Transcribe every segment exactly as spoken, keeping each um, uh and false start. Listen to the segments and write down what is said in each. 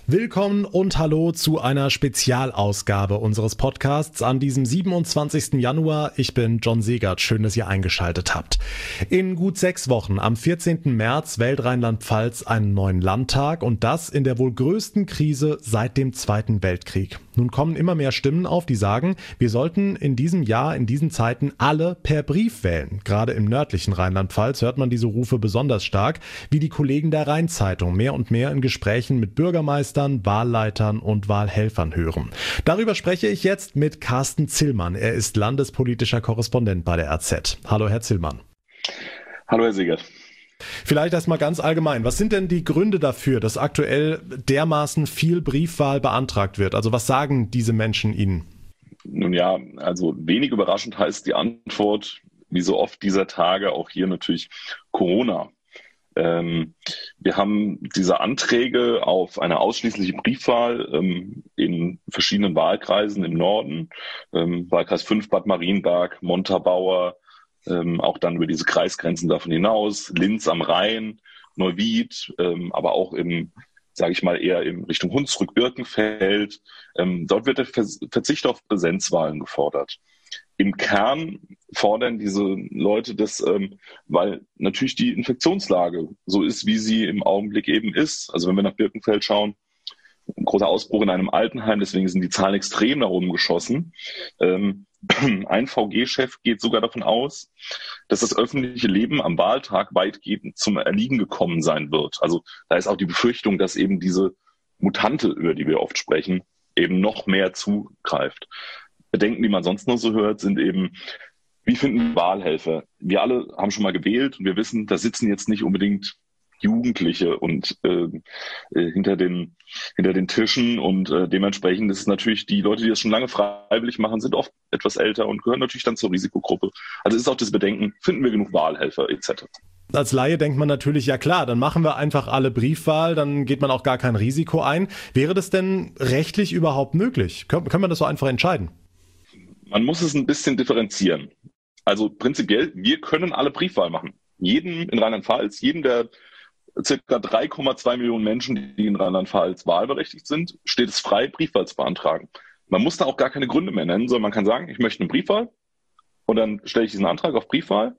Willkommen und hallo zu einer Spezialausgabe unseres Podcasts an diesem siebenundzwanzigsten Januar. Ich bin John Segert. Schön, dass ihr eingeschaltet habt. In gut sechs Wochen, am vierzehnten März, wählt Rheinland-Pfalz einen neuen Landtag und das in der wohl größten Krise seit dem Zweiten Weltkrieg. Nun kommen immer mehr Stimmen auf, die sagen, wir sollten in diesem Jahr, in diesen Zeiten alle per Brief wählen. Gerade im nördlichen Rheinland-Pfalz hört man diese Rufe besonders stark, wie die Kollegen der Rhein-Zeitung mehr und mehr in Gesprächen mit Bürgermeistern, Wahlleitern und Wahlhelfern hören. Darüber spreche ich jetzt mit Carsten Zillmann. Er ist landespolitischer Korrespondent bei der R Z. Hallo, Herr Zillmann. Hallo, Herr Segert. Vielleicht erstmal ganz allgemein. Was sind denn die Gründe dafür, dass aktuell dermaßen viel Briefwahl beantragt wird? Also was sagen diese Menschen Ihnen? Nun ja, also wenig überraschend heißt die Antwort, wie so oft dieser Tage, auch hier natürlich Corona. Ähm, wir haben diese Anträge auf eine ausschließliche Briefwahl ähm, in verschiedenen Wahlkreisen im Norden, ähm, Wahlkreis fünf Bad Marienberg, Montabaur, ähm, auch dann über diese Kreisgrenzen davon hinaus, Linz am Rhein, Neuwied, ähm, aber auch im, sage ich mal, eher in Richtung Hunsrück-Birkenfeld. Ähm, dort wird der Verzicht auf Präsenzwahlen gefordert. Im Kern fordern diese Leute das, ähm, weil natürlich die Infektionslage so ist, wie sie im Augenblick eben ist. Also wenn wir nach Birkenfeld schauen, ein großer Ausbruch in einem Altenheim, deswegen sind die Zahlen extrem nach oben geschossen. Ähm, ein V G-Chef geht sogar davon aus, dass das öffentliche Leben am Wahltag weitgehend zum Erliegen gekommen sein wird. Also da ist auch die Befürchtung, dass eben diese Mutante, über die wir oft sprechen, eben noch mehr zugreift. Bedenken, die man sonst noch so hört, sind eben, wie finden Wahlhelfer? Wir alle haben schon mal gewählt und wir wissen, da sitzen jetzt nicht unbedingt Jugendliche und äh, hinter den hinter den Tischen und äh, dementsprechend ist es natürlich, die Leute, die das schon lange freiwillig machen, sind oft etwas älter und gehören natürlich dann zur Risikogruppe. Also ist auch das Bedenken, finden wir genug Wahlhelfer et cetera. Als Laie denkt man natürlich, ja klar, dann machen wir einfach alle Briefwahl, dann geht man auch gar kein Risiko ein. Wäre das denn rechtlich überhaupt möglich? Können, können wir das so einfach entscheiden? Man muss es ein bisschen differenzieren. Also prinzipiell, wir können alle Briefwahl machen. Jedem in Rheinland-Pfalz, jedem der circa drei Komma zwei Millionen Menschen, die in Rheinland-Pfalz wahlberechtigt sind, steht es frei, Briefwahl zu beantragen. Man muss da auch gar keine Gründe mehr nennen, sondern man kann sagen, ich möchte eine Briefwahl und dann stelle ich diesen Antrag auf Briefwahl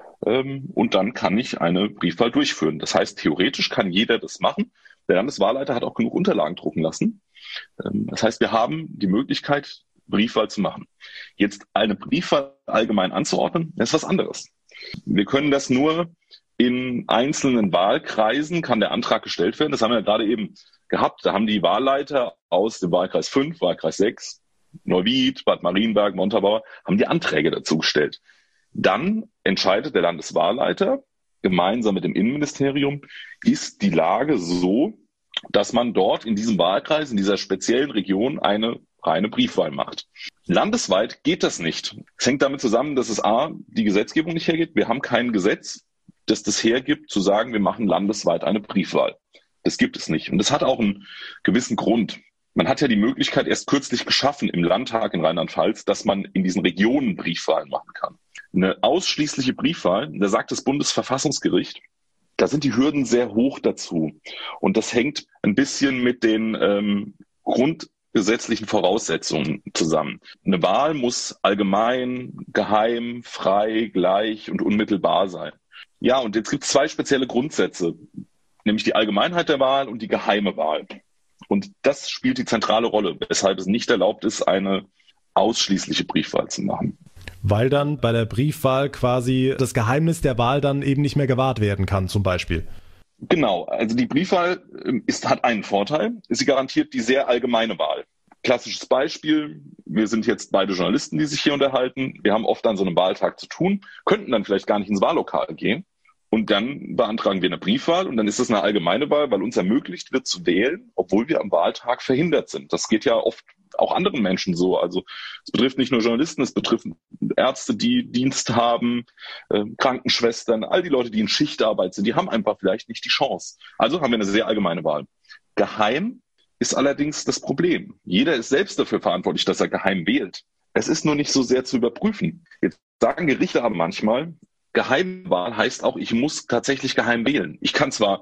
ähm, und dann kann ich eine Briefwahl durchführen. Das heißt, theoretisch kann jeder das machen. Der Landeswahlleiter hat auch genug Unterlagen drucken lassen. Ähm, das heißt, wir haben die Möglichkeit, Briefwahl zu machen. Jetzt eine Briefwahl allgemein anzuordnen, das ist was anderes. Wir können das nur in einzelnen Wahlkreisen, kann der Antrag gestellt werden. Das haben wir ja gerade eben gehabt. Da haben die Wahlleiter aus dem Wahlkreis fünf, Wahlkreis sechs, Neuwied, Bad Marienberg, Montabaur, haben die Anträge dazu gestellt. Dann entscheidet der Landeswahlleiter gemeinsam mit dem Innenministerium, ist die Lage so, dass man dort in diesem Wahlkreis, in dieser speziellen Region eine reine Briefwahl macht. Landesweit geht das nicht. Es hängt damit zusammen, dass es A, die Gesetzgebung nicht hergibt. Wir haben kein Gesetz, das das hergibt, zu sagen, wir machen landesweit eine Briefwahl. Das gibt es nicht. Und das hat auch einen gewissen Grund. Man hat ja die Möglichkeit erst kürzlich geschaffen im Landtag in Rheinland-Pfalz, dass man in diesen Regionen Briefwahlen machen kann. Eine ausschließliche Briefwahl, da sagt das Bundesverfassungsgericht, da sind die Hürden sehr hoch dazu. Und das hängt ein bisschen mit den ähm, grundgesetzlichen Voraussetzungen zusammen. Eine Wahl muss allgemein, geheim, frei, gleich und unmittelbar sein. Ja, und jetzt gibt es zwei spezielle Grundsätze, nämlich die Allgemeinheit der Wahl und die geheime Wahl. Und das spielt die zentrale Rolle, weshalb es nicht erlaubt ist, eine ausschließliche Briefwahl zu machen. Weil dann bei der Briefwahl quasi das Geheimnis der Wahl dann eben nicht mehr gewahrt werden kann, zum Beispiel. Genau, also die Briefwahl ist, hat einen Vorteil, sie garantiert die sehr allgemeine Wahl. Klassisches Beispiel, wir sind jetzt beide Journalisten, die sich hier unterhalten, wir haben oft an so einem Wahltag zu tun, könnten dann vielleicht gar nicht ins Wahllokal gehen und dann beantragen wir eine Briefwahl und dann ist das eine allgemeine Wahl, weil uns ermöglicht wird zu wählen, obwohl wir am Wahltag verhindert sind. Das geht ja oft auch anderen Menschen so. Also es betrifft nicht nur Journalisten, es betrifft Ärzte, die Dienst haben, äh, Krankenschwestern, all die Leute, die in Schichtarbeit sind, die haben einfach vielleicht nicht die Chance. Also haben wir eine sehr allgemeine Wahl. Geheim ist allerdings das Problem. Jeder ist selbst dafür verantwortlich, dass er geheim wählt. Es ist nur nicht so sehr zu überprüfen. Jetzt sagen Gerichte aber manchmal, Geheimwahl heißt auch, ich muss tatsächlich geheim wählen. Ich kann zwar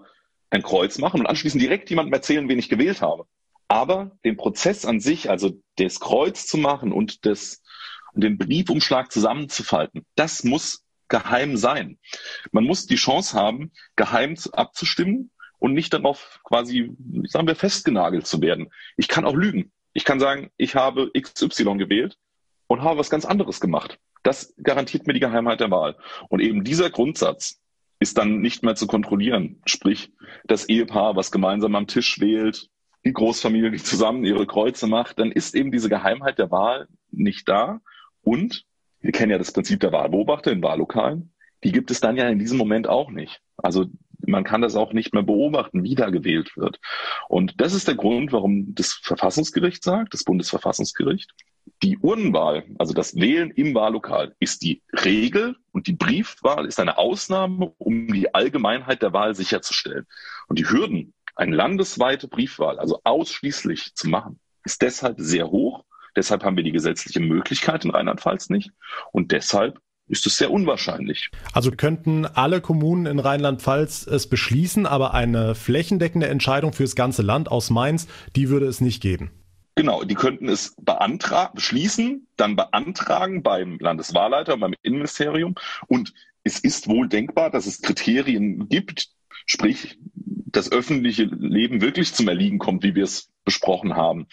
ein Kreuz machen und anschließend direkt jemandem erzählen, wen ich gewählt habe. Aber den Prozess an sich, also das Kreuz zu machen und das, den Briefumschlag zusammenzufalten, das muss geheim sein. Man muss die Chance haben, geheim abzustimmen und nicht darauf quasi, sagen wir, festgenagelt zu werden. Ich kann auch lügen. Ich kann sagen, ich habe X Y gewählt und habe was ganz anderes gemacht. Das garantiert mir die Geheimheit der Wahl. Und eben dieser Grundsatz ist dann nicht mehr zu kontrollieren. Sprich, das Ehepaar, was gemeinsam am Tisch wählt, die Großfamilie, die zusammen ihre Kreuze macht, dann ist eben diese Geheimheit der Wahl nicht da. Und wir kennen ja das Prinzip der Wahlbeobachter in Wahllokalen. Die gibt es dann ja in diesem Moment auch nicht. Also man kann das auch nicht mehr beobachten, wie da gewählt wird. Und das ist der Grund, warum das Verfassungsgericht sagt, das Bundesverfassungsgericht, die Urnenwahl, also das Wählen im Wahllokal, ist die Regel und die Briefwahl ist eine Ausnahme, um die Allgemeinheit der Wahl sicherzustellen. Und die Hürden, eine landesweite Briefwahl, also ausschließlich zu machen, ist deshalb sehr hoch. Deshalb haben wir die gesetzliche Möglichkeit in Rheinland-Pfalz nicht. Und deshalb ist es sehr unwahrscheinlich. Also könnten alle Kommunen in Rheinland-Pfalz es beschließen, aber eine flächendeckende Entscheidung fürs ganze Land aus Mainz, die würde es nicht geben. Genau, die könnten es beantragen, beschließen, dann beantragen beim Landeswahlleiter, beim Innenministerium. Und es ist wohl denkbar, dass es Kriterien gibt, sprich, das öffentliche Leben wirklich zum Erliegen kommt, wie wir es besprochen haben.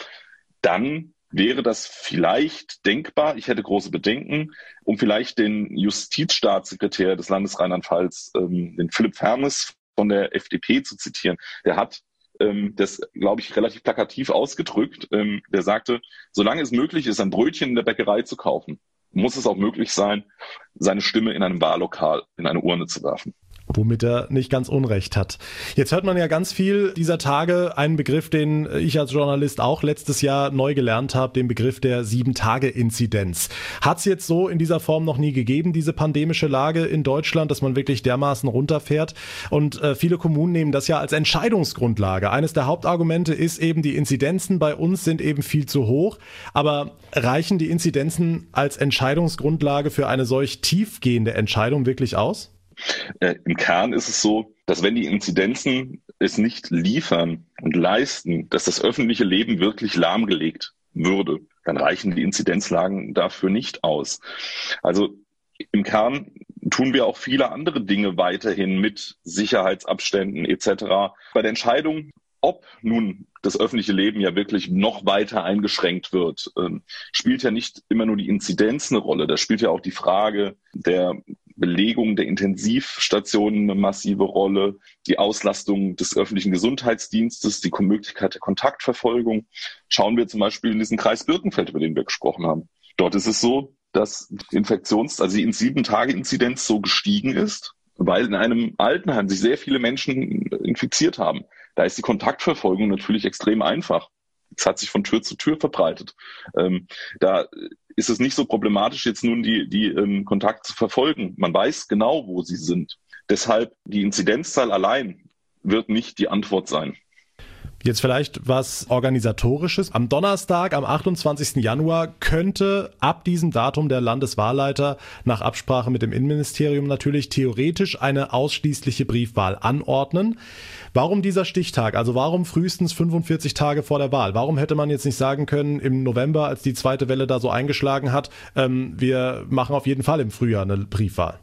Dann wäre das vielleicht denkbar, ich hätte große Bedenken, um vielleicht den Justizstaatssekretär des Landes Rheinland-Pfalz, ähm, den Philipp Fernes von der F D P zu zitieren. Der hat ähm, das, glaube ich, relativ plakativ ausgedrückt. Ähm, der sagte, solange es möglich ist, ein Brötchen in der Bäckerei zu kaufen, muss es auch möglich sein, seine Stimme in einem Wahllokal in eine Urne zu werfen. Womit er nicht ganz Unrecht hat. Jetzt hört man ja ganz viel dieser Tage einen Begriff, den ich als Journalist auch letztes Jahr neu gelernt habe, den Begriff der Sieben-Tage-Inzidenz. Hat es jetzt so in dieser Form noch nie gegeben, diese pandemische Lage in Deutschland, dass man wirklich dermaßen runterfährt? Und äh, viele Kommunen nehmen das ja als Entscheidungsgrundlage. Eines der Hauptargumente ist eben, die Inzidenzen bei uns sind eben viel zu hoch. Aber reichen die Inzidenzen als Entscheidungsgrundlage für eine solch tiefgehende Entscheidung wirklich aus? Äh, Im Kern ist es so, dass wenn die Inzidenzen es nicht liefern und leisten, dass das öffentliche Leben wirklich lahmgelegt würde, dann reichen die Inzidenzlagen dafür nicht aus. Also im Kern tun wir auch viele andere Dinge weiterhin mit Sicherheitsabständen et cetera. Bei der Entscheidung, ob nun das öffentliche Leben ja wirklich noch weiter eingeschränkt wird, ähm, spielt ja nicht immer nur die Inzidenz eine Rolle. Da spielt ja auch die Frage der Belegung der Intensivstationen eine massive Rolle, die Auslastung des öffentlichen Gesundheitsdienstes, die Möglichkeit der Kontaktverfolgung. Schauen wir zum Beispiel in diesen Kreis Birkenfeld, über den wir gesprochen haben. Dort ist es so, dass die Infektions-, also die Sieben-Tage-Inzidenz so gestiegen ist, weil in einem Altenheim sich sehr viele Menschen infiziert haben. Da ist die Kontaktverfolgung natürlich extrem einfach. Es hat sich von Tür zu Tür verbreitet. Ähm, da ist es nicht so problematisch, jetzt nun die, die ähm, Kontakte zu verfolgen. Man weiß genau, wo sie sind. Deshalb die Inzidenzzahl allein wird nicht die Antwort sein. Jetzt vielleicht was Organisatorisches. Am Donnerstag, am achtundzwanzigsten Januar, könnte ab diesem Datum der Landeswahlleiter nach Absprache mit dem Innenministerium natürlich theoretisch eine ausschließliche Briefwahl anordnen. Warum dieser Stichtag? Also warum frühestens fünfundvierzig Tage vor der Wahl? Warum hätte man jetzt nicht sagen können, im November, als die zweite Welle da so eingeschlagen hat, ähm, wir machen auf jeden Fall im Frühjahr eine Briefwahl?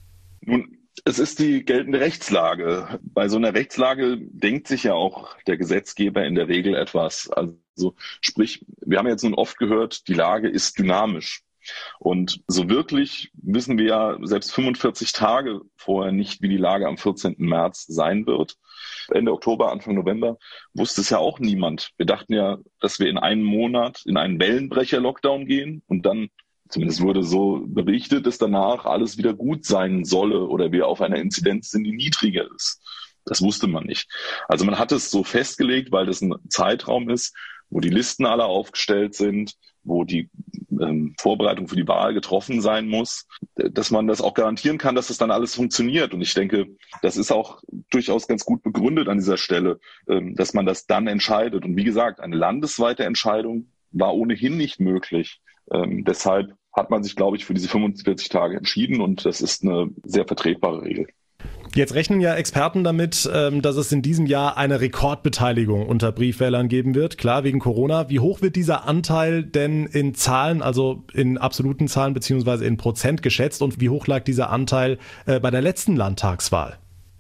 Nun, es ist die geltende Rechtslage. Bei so einer Rechtslage denkt sich ja auch der Gesetzgeber in der Regel etwas. Also sprich, wir haben jetzt nun oft gehört, die Lage ist dynamisch. Und so wirklich wissen wir ja selbst fünfundvierzig Tage vorher nicht, wie die Lage am vierzehnten März sein wird. Ende Oktober, Anfang November wusste es ja auch niemand. Wir dachten ja, dass wir in einem Monat in einen Wellenbrecher-Lockdown gehen und dann, zumindest wurde so berichtet, dass danach alles wieder gut sein solle oder wir auf einer Inzidenz sind, die niedriger ist. Das wusste man nicht. Also man hat es so festgelegt, weil das ein Zeitraum ist, wo die Listen alle aufgestellt sind, wo die ähm, Vorbereitung für die Wahl getroffen sein muss, dass man das auch garantieren kann, dass das dann alles funktioniert. Und ich denke, das ist auch durchaus ganz gut begründet an dieser Stelle, ähm, dass man das dann entscheidet. Und wie gesagt, eine landesweite Entscheidung war ohnehin nicht möglich. Ähm, deshalb hat man sich, glaube ich, für diese fünfundvierzig Tage entschieden und das ist eine sehr vertretbare Regel. Jetzt rechnen ja Experten damit, dass es in diesem Jahr eine Rekordbeteiligung unter Briefwählern geben wird. Klar, wegen Corona. Wie hoch wird dieser Anteil denn in Zahlen, also in absoluten Zahlen beziehungsweise in Prozent geschätzt? Und wie hoch lag dieser Anteil bei der letzten Landtagswahl?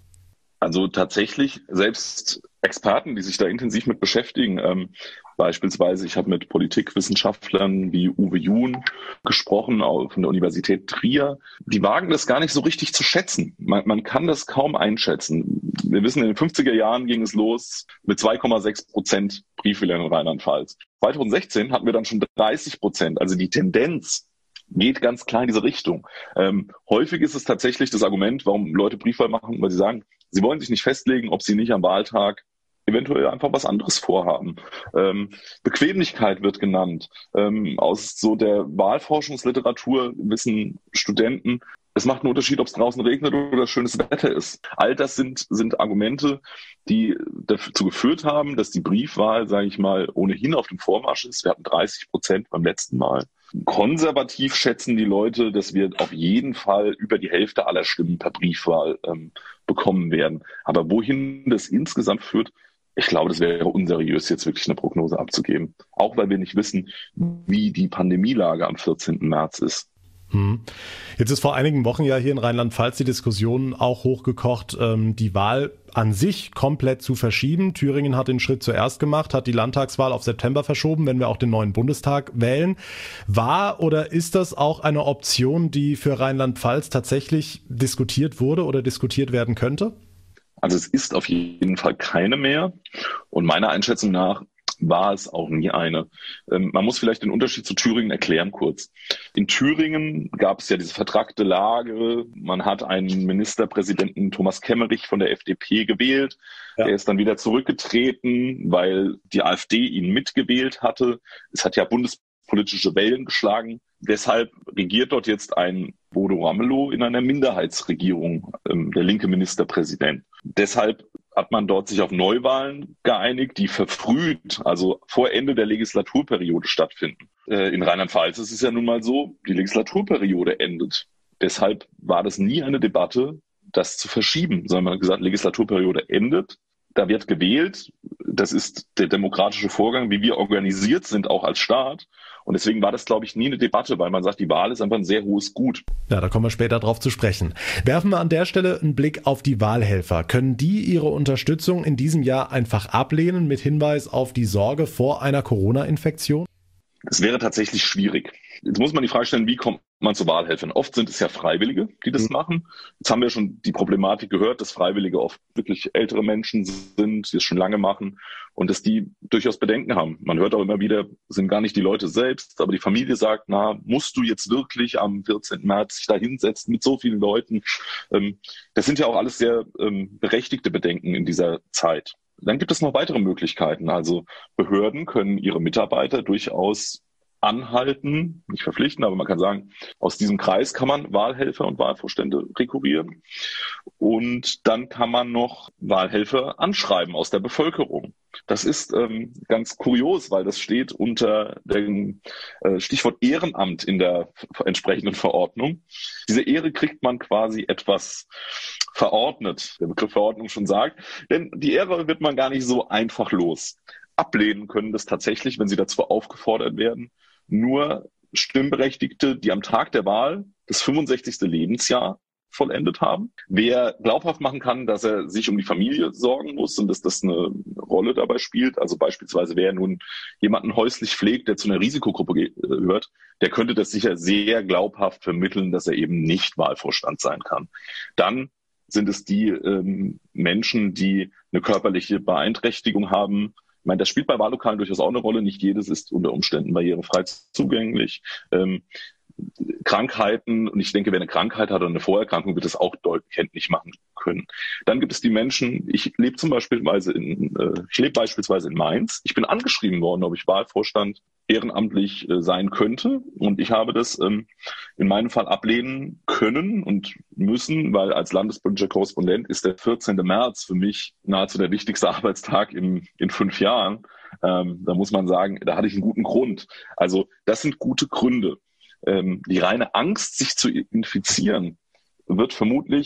Also tatsächlich, selbst Experten, die sich da intensiv mit beschäftigen, ähm, beispielsweise, ich habe mit Politikwissenschaftlern wie Uwe Juhn gesprochen, auch von der Universität Trier, die wagen das gar nicht so richtig zu schätzen. Man, man kann das kaum einschätzen. Wir wissen, in den fünfziger Jahren ging es los mit zwei Komma sechs Prozent Briefwählern in Rheinland-Pfalz. zwanzig sechzehn hatten wir dann schon dreißig Prozent, also die Tendenz geht ganz klar in diese Richtung. Ähm, häufig ist es tatsächlich das Argument, warum Leute Briefwahl machen, weil sie sagen, sie wollen sich nicht festlegen, ob sie nicht am Wahltag eventuell einfach was anderes vorhaben. Ähm, Bequemlichkeit wird genannt. Ähm, aus so der Wahlforschungsliteratur wissen Studenten, es macht einen Unterschied, ob es draußen regnet oder schönes Wetter ist. All das sind, sind Argumente, die dazu geführt haben, dass die Briefwahl, sage ich mal, ohnehin auf dem Vormarsch ist. Wir hatten dreißig Prozent beim letzten Mal. Konservativ schätzen die Leute, dass wir auf jeden Fall über die Hälfte aller Stimmen per Briefwahl ähm, bekommen werden. Aber wohin das insgesamt führt, ich glaube, das wäre unseriös, jetzt wirklich eine Prognose abzugeben. Auch weil wir nicht wissen, wie die Pandemielage am vierzehnten März ist. Hm. Jetzt ist vor einigen Wochen ja hier in Rheinland-Pfalz die Diskussion auch hochgekocht, ähm, die Wahl an sich komplett zu verschieben. Thüringen hat den Schritt zuerst gemacht, hat die Landtagswahl auf September verschoben, wenn wir auch den neuen Bundestag wählen. War oder ist das auch eine Option, die für Rheinland-Pfalz tatsächlich diskutiert wurde oder diskutiert werden könnte? Also es ist auf jeden Fall keine mehr. Und meiner Einschätzung nach war es auch nie eine. Ähm, man muss vielleicht den Unterschied zu Thüringen erklären kurz. In Thüringen gab es ja diese vertrackte Lage. Man hat einen Ministerpräsidenten Thomas Kemmerich von der F D P gewählt. Ja. Er ist dann wieder zurückgetreten, weil die AfD ihn mitgewählt hatte. Es hat ja bundespolitische Wellen geschlagen. Deshalb regiert dort jetzt ein Bodo Ramelow in einer Minderheitsregierung, ähm, der linke Ministerpräsident. Deshalb hat man dort sich auf Neuwahlen geeinigt, die verfrüht, also vor Ende der Legislaturperiode stattfinden. Äh, in Rheinland-Pfalz ist es ja nun mal so, die Legislaturperiode endet. Deshalb war das nie eine Debatte, das zu verschieben, sondern man hat gesagt, Legislaturperiode endet, da wird gewählt. Das ist der demokratische Vorgang, wie wir organisiert sind, auch als Staat. Und deswegen war das, glaube ich, nie eine Debatte, weil man sagt, die Wahl ist einfach ein sehr hohes Gut. Ja, da kommen wir später drauf zu sprechen. Werfen wir an der Stelle einen Blick auf die Wahlhelfer. Können die ihre Unterstützung in diesem Jahr einfach ablehnen mit Hinweis auf die Sorge vor einer Corona-Infektion? Das wäre tatsächlich schwierig. Jetzt muss man die Frage stellen, wie kommt man zu Wahlhelfern? Oft sind es ja Freiwillige, die das mhm. machen. Jetzt haben wir schon die Problematik gehört, dass Freiwillige oft wirklich ältere Menschen sind, die es schon lange machen und dass die durchaus Bedenken haben. Man hört auch immer wieder, sind gar nicht die Leute selbst, aber die Familie sagt, na, musst du jetzt wirklich am vierzehnten März dich da hinsetzen mit so vielen Leuten? Das sind ja auch alles sehr berechtigte Bedenken in dieser Zeit. Dann gibt es noch weitere Möglichkeiten. Also Behörden können ihre Mitarbeiter durchaus anhalten, nicht verpflichten, aber man kann sagen, aus diesem Kreis kann man Wahlhelfer und Wahlvorstände rekurrieren. Und dann kann man noch Wahlhelfer anschreiben aus der Bevölkerung. Das ist ähm, ganz kurios, weil das steht unter dem äh, Stichwort Ehrenamt in der entsprechenden Verordnung. Diese Ehre kriegt man quasi etwas verordnet, der Begriff Verordnung schon sagt, denn die Ehre wird man gar nicht so einfach los. Ablehnen können das tatsächlich, wenn sie dazu aufgefordert werden, nur Stimmberechtigte, die am Tag der Wahl das fünfundsechzigste Lebensjahr vollendet haben. Wer glaubhaft machen kann, dass er sich um die Familie sorgen muss und dass das eine Rolle dabei spielt, also beispielsweise wer nun jemanden häuslich pflegt, der zu einer Risikogruppe gehört, der könnte das sicher sehr glaubhaft vermitteln, dass er eben nicht Wahlvorstand sein kann. Dann sind es die ähm, Menschen, die eine körperliche Beeinträchtigung haben. Ich meine, das spielt bei Wahllokalen durchaus auch eine Rolle. Nicht jedes ist unter Umständen barrierefrei zugänglich. Ähm, Krankheiten, und ich denke, wer eine Krankheit hat oder eine Vorerkrankung, wird das auch deutlich kenntlich machen können. Dann gibt es die Menschen, ich lebe zum Beispiel in, äh, ich lebe beispielsweise in Mainz. Ich bin angeschrieben worden, ob ich Wahlvorstand ehrenamtlich äh, sein könnte. Und ich habe das ähm, in meinem Fall ablehnen können und müssen, weil als landespolitischer Korrespondent ist der vierzehnte März für mich nahezu der wichtigste Arbeitstag im, in fünf Jahren. Ähm, da muss man sagen, da hatte ich einen guten Grund. Also das sind gute Gründe. Ähm, die reine Angst, sich zu infizieren, wird vermutlich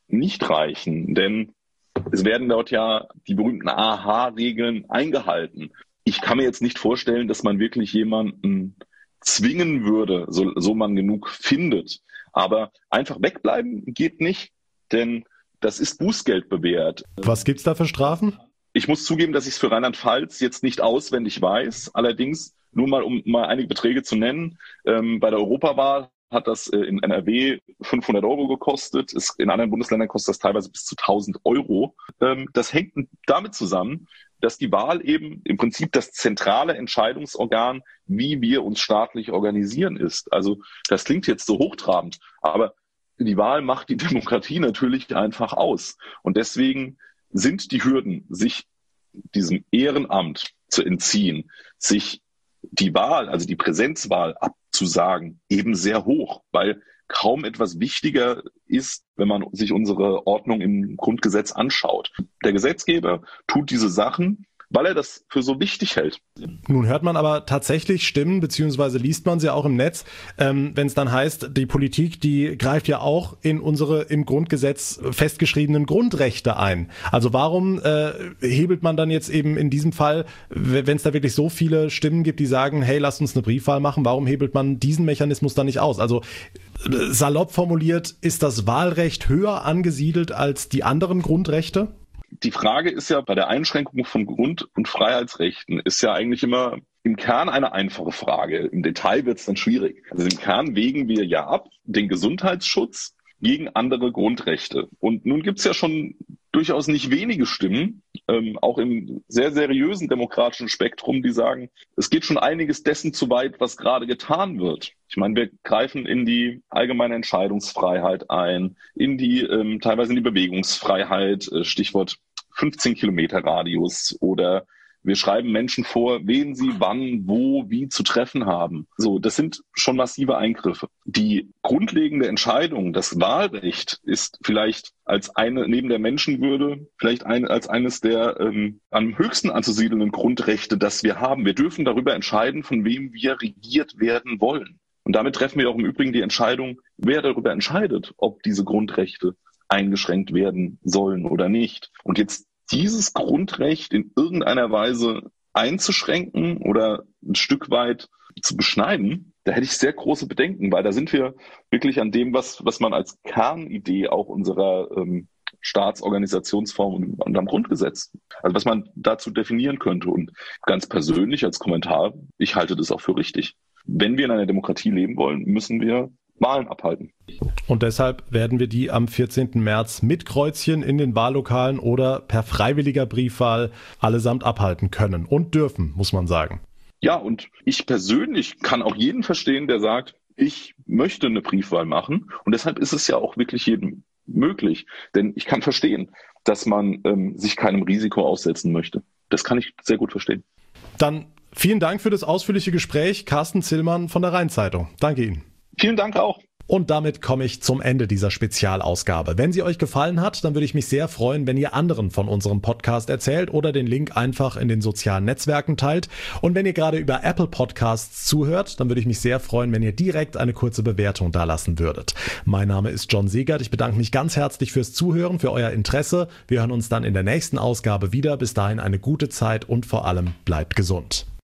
nicht reichen, denn es werden dort ja die berühmten A H-Regeln eingehalten. Ich kann mir jetzt nicht vorstellen, dass man wirklich jemanden zwingen würde, so, so man genug findet. Aber einfach wegbleiben geht nicht, denn das ist Bußgeld bewährt. Was gibt's da für Strafen? Ich muss zugeben, dass ich es für Rheinland-Pfalz jetzt nicht auswendig weiß. Allerdings, nur mal um mal einige Beträge zu nennen, ähm, bei der Europawahl hat das äh, in N R W fünfhundert Euro gekostet. Es, in anderen Bundesländern kostet das teilweise bis zu tausend Euro. Ähm, das hängt damit zusammen, dass die Wahl eben im Prinzip das zentrale Entscheidungsorgan, wie wir uns staatlich organisieren, ist. Also das klingt jetzt so hochtrabend, aber die Wahl macht die Demokratie natürlich einfach aus. Und deswegen sind die Hürden, sich diesem Ehrenamt zu entziehen, sich die Wahl, also die Präsenzwahl abzusagen, eben sehr hoch, weil kaum etwas wichtiger ist, wenn man sich unsere Ordnung im Grundgesetz anschaut. Der Gesetzgeber tut diese Sachen, weil er das für so wichtig hält. Nun hört man aber tatsächlich Stimmen, beziehungsweise liest man sie auch im Netz, ähm, wenn es dann heißt, die Politik, die greift ja auch in unsere im Grundgesetz festgeschriebenen Grundrechte ein. Also warum äh, hebelt man dann jetzt eben in diesem Fall, wenn es da wirklich so viele Stimmen gibt, die sagen, hey, lasst uns eine Briefwahl machen, warum hebelt man diesen Mechanismus dann nicht aus? Also salopp formuliert, ist das Wahlrecht höher angesiedelt als die anderen Grundrechte? Die Frage ist ja bei der Einschränkung von Grund- und Freiheitsrechten ist ja eigentlich immer im Kern eine einfache Frage. Im Detail wird es dann schwierig. Also im Kern wägen wir ja ab den Gesundheitsschutz gegen andere Grundrechte. Und nun gibt es ja schon durchaus nicht wenige Stimmen, ähm, auch im sehr seriösen demokratischen Spektrum, die sagen, es geht schon einiges dessen zu weit, was gerade getan wird. Ich meine, wir greifen in die allgemeine Entscheidungsfreiheit ein, in die ähm, teilweise in die Bewegungsfreiheit, äh, Stichwort fünfzehn Kilometer Radius, oder wir schreiben Menschen vor, wen sie wann, wo, wie zu treffen haben. So, das sind schon massive Eingriffe. Die grundlegende Entscheidung, das Wahlrecht, ist vielleicht als eine, neben der Menschenwürde, vielleicht ein, als eines der ähm, am höchsten anzusiedelnden Grundrechte, das wir haben. Wir dürfen darüber entscheiden, von wem wir regiert werden wollen. Und damit treffen wir auch im Übrigen die Entscheidung, wer darüber entscheidet, ob diese Grundrechte eingeschränkt werden sollen oder nicht. Und jetzt dieses Grundrecht in irgendeiner Weise einzuschränken oder ein Stück weit zu beschneiden, da hätte ich sehr große Bedenken, weil da sind wir wirklich an dem, was, was man als Kernidee auch unserer ähm, Staatsorganisationsform und, und am Grundgesetz, also was man dazu definieren könnte. Und ganz persönlich als Kommentar, ich halte das auch für richtig. Wenn wir in einer Demokratie leben wollen, müssen wir Wahlen abhalten. Und deshalb werden wir die am vierzehnten März mit Kreuzchen in den Wahllokalen oder per freiwilliger Briefwahl allesamt abhalten können und dürfen, muss man sagen. Ja, und ich persönlich kann auch jeden verstehen, der sagt, ich möchte eine Briefwahl machen. Und deshalb ist es ja auch wirklich jedem möglich. Denn ich kann verstehen, dass man ähm, sich keinem Risiko aussetzen möchte. Das kann ich sehr gut verstehen. Dann vielen Dank für das ausführliche Gespräch. Carsten Zillmann von der Rhein-Zeitung. Danke Ihnen. Vielen Dank auch. Und damit komme ich zum Ende dieser Spezialausgabe. Wenn sie euch gefallen hat, dann würde ich mich sehr freuen, wenn ihr anderen von unserem Podcast erzählt oder den Link einfach in den sozialen Netzwerken teilt. Und wenn ihr gerade über Apple Podcasts zuhört, dann würde ich mich sehr freuen, wenn ihr direkt eine kurze Bewertung dalassen würdet. Mein Name ist John Segert. Ich bedanke mich ganz herzlich fürs Zuhören, für euer Interesse. Wir hören uns dann in der nächsten Ausgabe wieder. Bis dahin eine gute Zeit und vor allem bleibt gesund.